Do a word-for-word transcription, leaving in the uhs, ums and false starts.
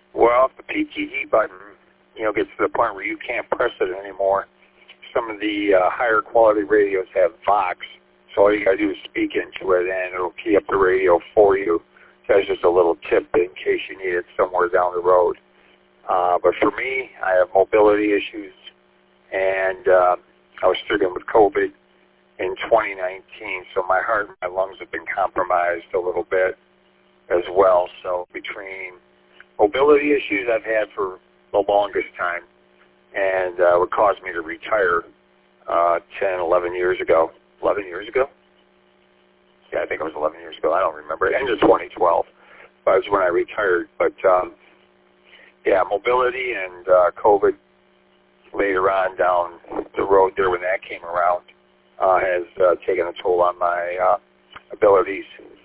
Well, if the P T D button, you know, gets to the point where you can't press it anymore, some of the uh, higher quality radios have Vox, so all you got to do is speak into it, and it'll key up the radio for you. That's just a little tip in case you need it somewhere down the road. Uh, but for me, I have mobility issues, and uh, I was stricken with COVID in twenty nineteen, so my heart and my lungs have been compromised a little bit as well. So between mobility issues I've had for the longest time, and uh, what caused me to retire uh, ten, eleven years ago. eleven years ago? Yeah, I think it was eleven years ago. I don't remember. It ended twenty twelve. That was when I retired. But, um, yeah, mobility and uh, COVID later on down the road there when that came around uh, has uh, taken a toll on my uh, abilities